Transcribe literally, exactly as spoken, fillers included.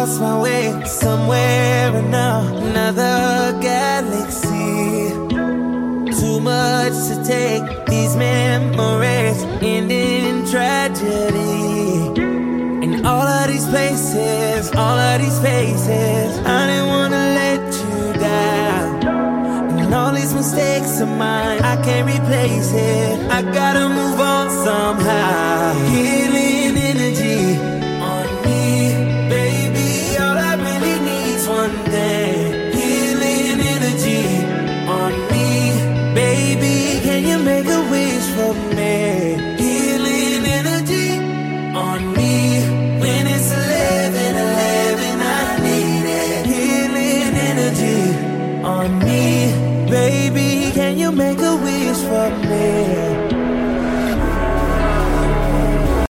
lost my way somewhere in another galaxy. Too much to take, these memories end in tragedy. In all of these places, all of these faces, I didn't wanna let you down. And all these mistakes of mine, I can't replace it. I gotta move on somehow.